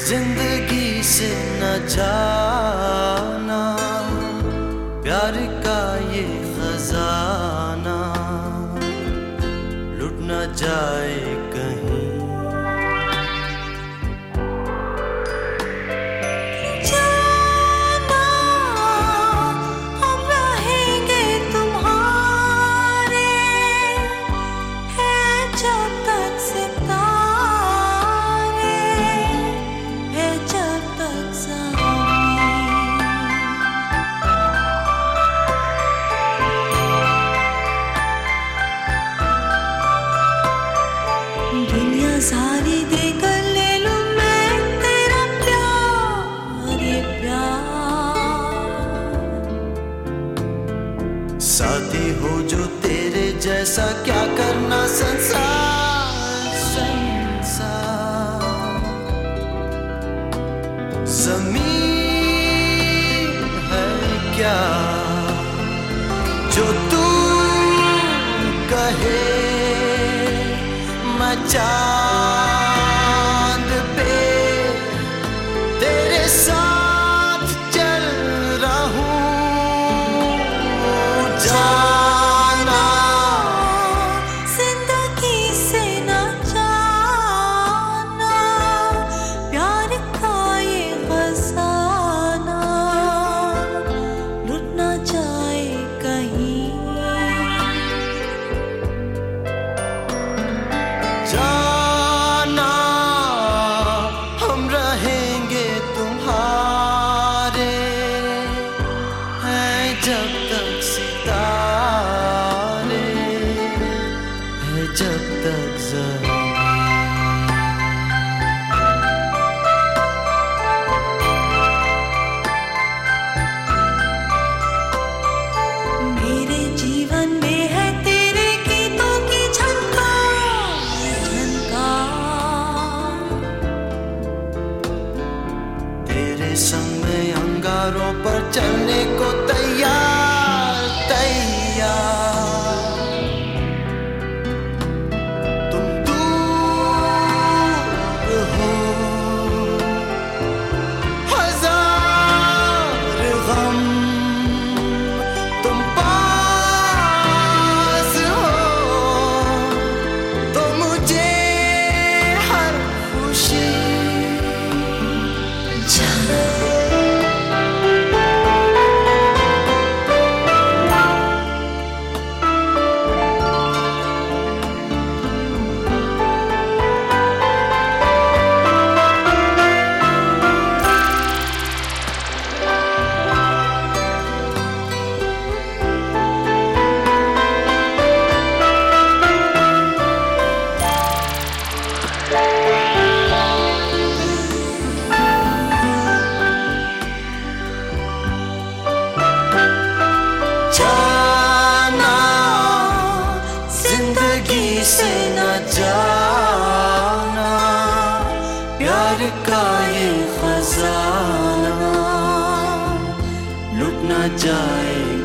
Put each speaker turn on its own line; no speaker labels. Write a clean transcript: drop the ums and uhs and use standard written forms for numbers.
जिंदगी से न जाना, प्यार का ये खजाना लुट न जाए कहीं।
सारी देकर ले लूं मैं तेरा प्यार, ये प्यार।
साथी हो जो तेरे जैसा, क्या करना संसार संसार। ज़मीन है क्या जो तू कहे, मैं चांद पे तेरे साथ चल रहा हूँ। जाना
जिंदगी से न जाना, प्यार का ये खजाना लुट न जाए कहीं।
जाना हम रहेंगे तुम्हारे, हैं जब तक सितारे, है जब तक ज़मीं।
मेरे जीवन में है तेरे गीतों की झनकार झनकार।
तेरे संग में अंगारों पर चलने को तैयार तैयार। तुम दूर हो, हजार गम तुम पास हो, तो मुझे हर खुशी। से न जाना, प्यार का ये खजाना लुट न जाए।